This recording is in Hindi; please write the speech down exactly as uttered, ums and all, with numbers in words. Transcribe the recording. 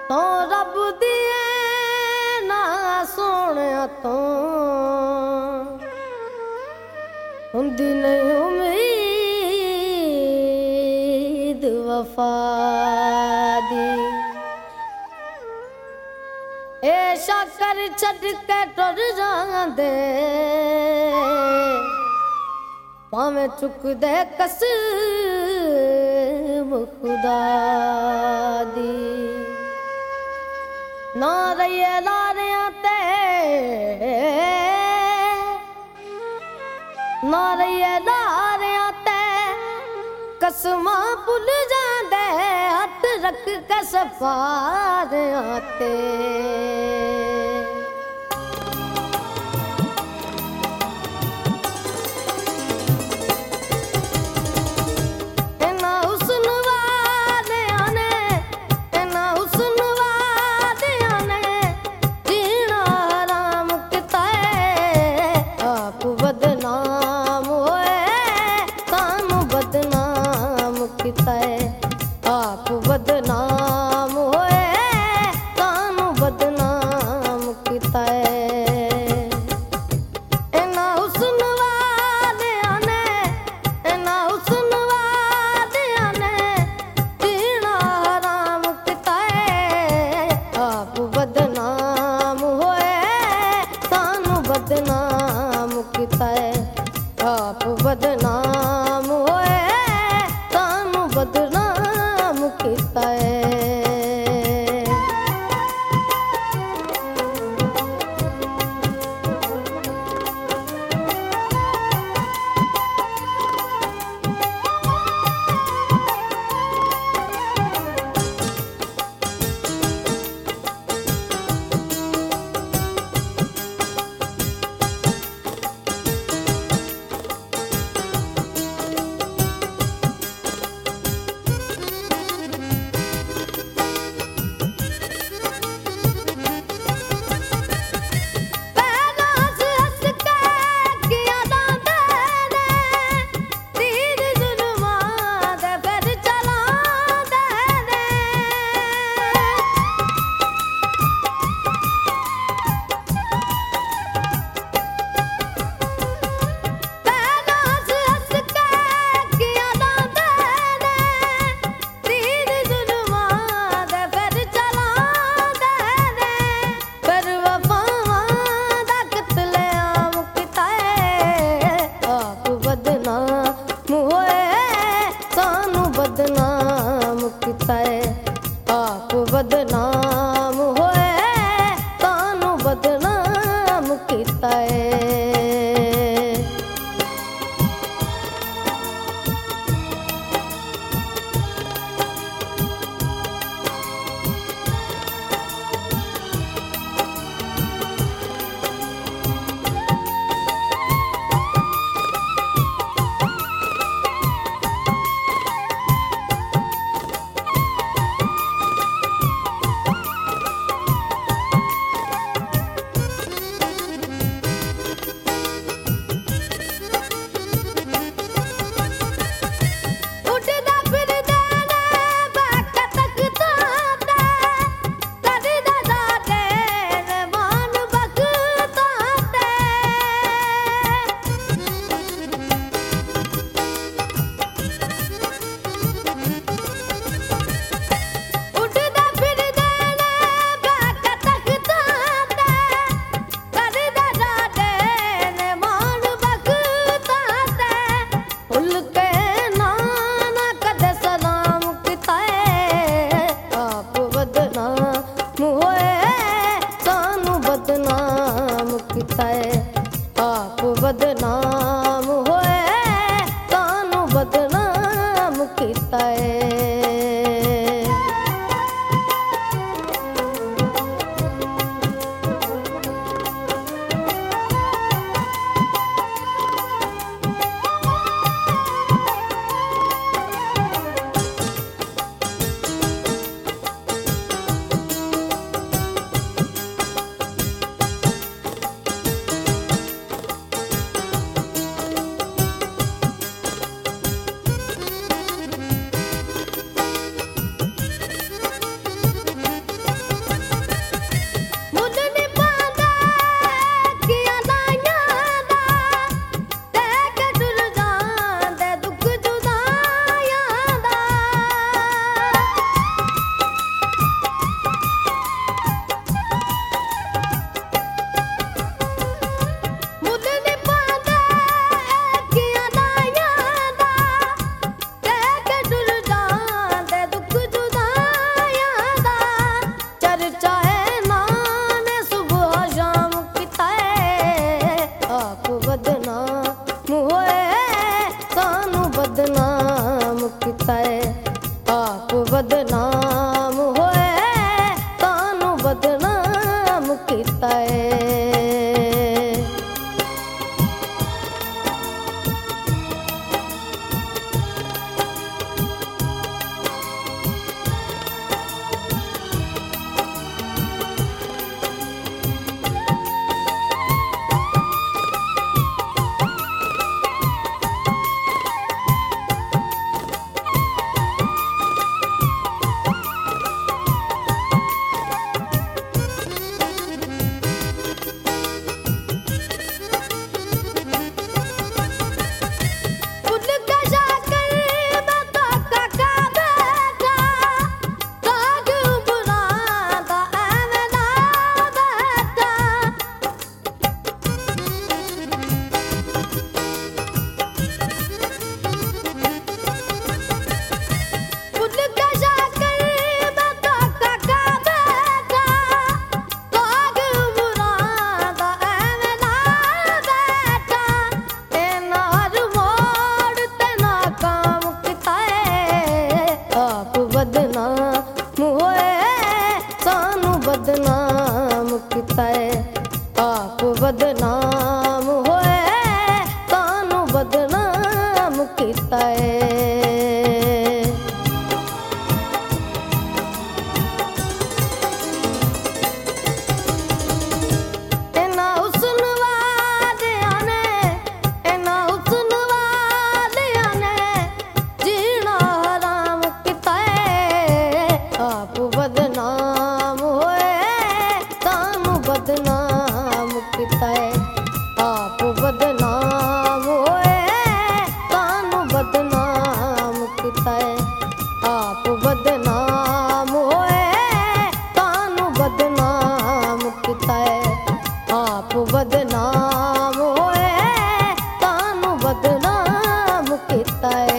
तो रब दिए ना सोने तो हुंदी नहीं उम्मीद वफा दी। ए शाकर छड़ के टुर जांदे भावें चुक दे कसम खुदा दी। ना रहिए लारियां ते ना रहिए लारियां ते कसमां भुल जांदे हथ रख के सफारियां ते। आप बदनाम होए कानू बदनाम किता है। इना हुस्न वालियां ने इना हुस्न वालियां ने जीना हराम किता है। आप बदनाम होए कानू बदनाम किता है। आप बदनाम होए कानू बदनाम किता है। बदनाम किता है। आप बदनाम होए कानू बदनाम किता है। आप बदनाम होए कानू बदनाम किता है। बदनाम किता है।